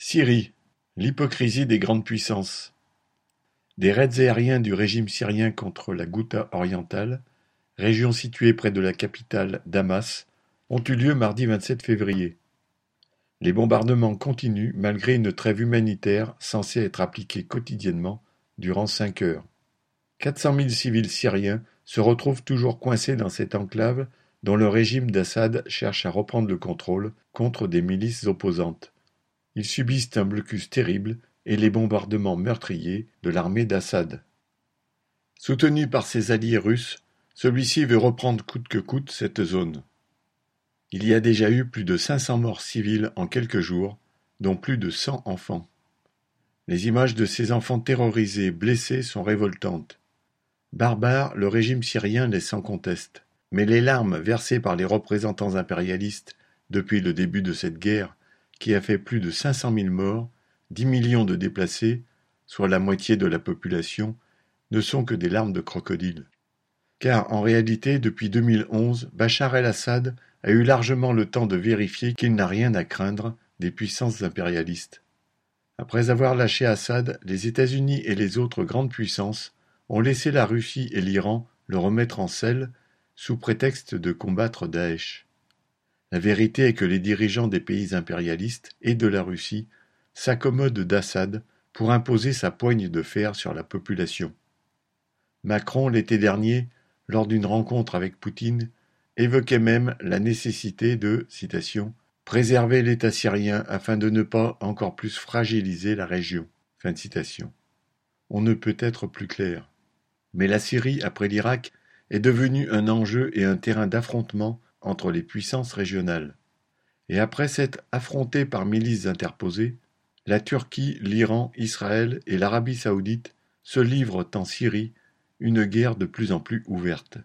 Syrie, l'hypocrisie des grandes puissances. Des raids aériens du régime syrien contre la Ghouta orientale, région située près de la capitale Damas, ont eu lieu mardi 27 février. Les bombardements continuent malgré une trêve humanitaire censée être appliquée quotidiennement durant 5 heures. 400 000 civils syriens se retrouvent toujours coincés dans cette enclave dont le régime d'Assad cherche à reprendre le contrôle contre des milices opposantes. Ils subissent un blocus terrible et les bombardements meurtriers de l'armée d'Assad. Soutenu par ses alliés russes, celui-ci veut reprendre coûte que coûte cette zone. Il y a déjà eu plus de 500 morts civils en quelques jours, dont plus de 100 enfants. Les images de ces enfants terrorisés, blessés sont révoltantes. Barbare, le régime syrien l'est sans conteste. Mais les larmes versées par les représentants impérialistes depuis le début de cette guerre, qui a fait plus de 500 000 morts, 10 millions de déplacés, soit la moitié de la population, ne sont que des larmes de crocodile. Car en réalité, depuis 2011, Bachar el-Assad a eu largement le temps de vérifier qu'il n'a rien à craindre des puissances impérialistes. Après avoir lâché Assad, les États-Unis et les autres grandes puissances ont laissé la Russie et l'Iran le remettre en selle sous prétexte de combattre Daesh. La vérité est que les dirigeants des pays impérialistes et de la Russie s'accommodent d'Assad pour imposer sa poigne de fer sur la population. Macron, l'été dernier, lors d'une rencontre avec Poutine, évoquait même la nécessité de, citation, « préserver l'État syrien afin de ne pas encore plus fragiliser la région ». Fin de citation. On ne peut être plus clair. Mais la Syrie, après l'Irak, est devenue un enjeu et un terrain d'affrontement entre les puissances régionales. Et après s'être affrontée par milices interposées, la Turquie, l'Iran, Israël et l'Arabie saoudite se livrent en Syrie une guerre de plus en plus ouverte.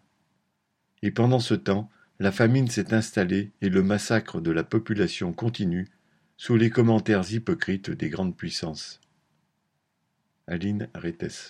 Et pendant ce temps, la famine s'est installée et le massacre de la population continue sous les commentaires hypocrites des grandes puissances. Aline Retes.